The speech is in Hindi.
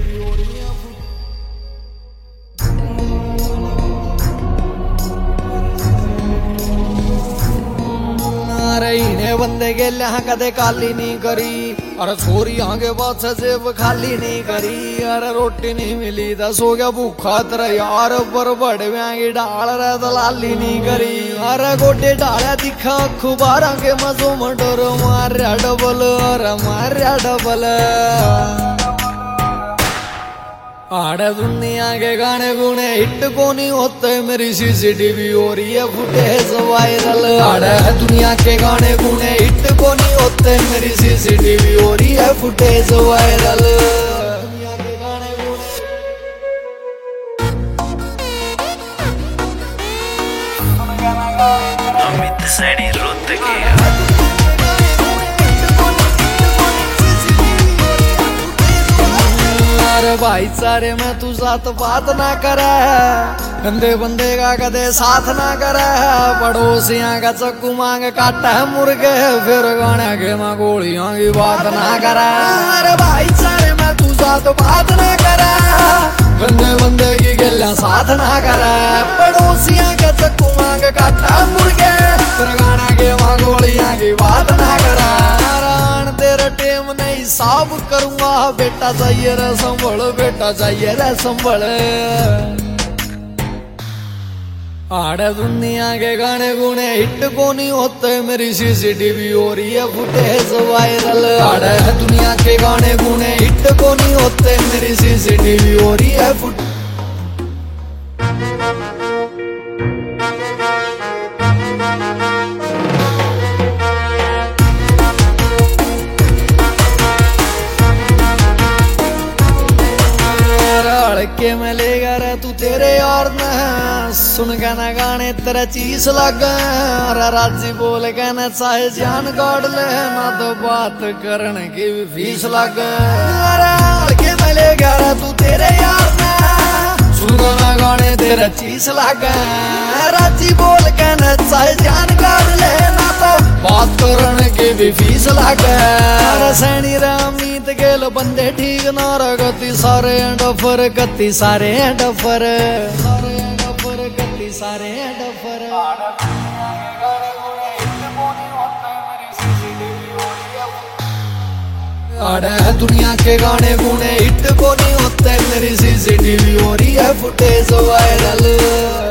सीसीटीवी हो रही है। इन्हें बंदे के लिया कदे काली नहीं करी, अरे छोरी आगे बहुत जेब खाली नहीं करी। अरे रोटी नहीं मिली तो सो गया भूखा तेरा यार, पर बड़े की डाल रहा दलाली नहीं करी। अरे गोटे डाला दिखा अखबारा के मजो मडर मार्या डबल, अरे मार्या डबल। आड़े दुनिया के गाने गुने हिट को नहीं होते, मेरी सीसीटीवी हो रही है फुटेज वायरल। आड़े दुनिया के गाने गुने हिट को नहीं होते, मेरी सीसीटीवी हो रही है फुटेज वायरल। दुनिया के गाने गुने अमित सैनी रुत के भाईचारे में तू साथ बात ना करे, गंदे बंदे का कदे साथ ना करे। पड़ोसियां का चक्कू मांग काटा है मुर्गे, फिर गाने के मां गोलियां की बात ना करे। अरे भाईचारे में तू साथ बात ना करे, गंदे बंदे की गल्ला साथ ना करे। पड़ोसियां का चक्कू मांग काटा है मुर्गे, फिर गाने के मां गोलियां की बात ना करे। तेरा टेम नहीं साफ करूंगा, बेटा चाहिए रे संभल, बेटा चाहिए रे संभल। आड़े दुनिया के गाने गुने हिट को नहीं होते, मेरी सीसीटीवी हो रही है फुटेज वायरल। आड़े दुनिया के गाने गुने हिट को नहीं होते, मेरी सीसीटीवी हो रही है फुट। के मैं लेगा रे तू तेरे यार न सुन के ना गाने तेरा चीज लग। राजी बोल के ना चाहे जान काट ले, ना तो बात करने की भी फीस लग। के मैं लेगा रे तू तेरे यार न सुन के ना गाने तेरा चीज लग। राजी बोल के ना चाहे जान काट ले, ना तो बात करने की भी फीस लग। सैनी रामीत गेल बंदे ठीक ना रगती सारे डफर, गति सारे डफर, सारे डफर, गति सारे डफर। आड़े दुनिया के गाने गुने हिट को नहीं होते, मेरी सीसीटीवी हो रही है फुटेज वायरल।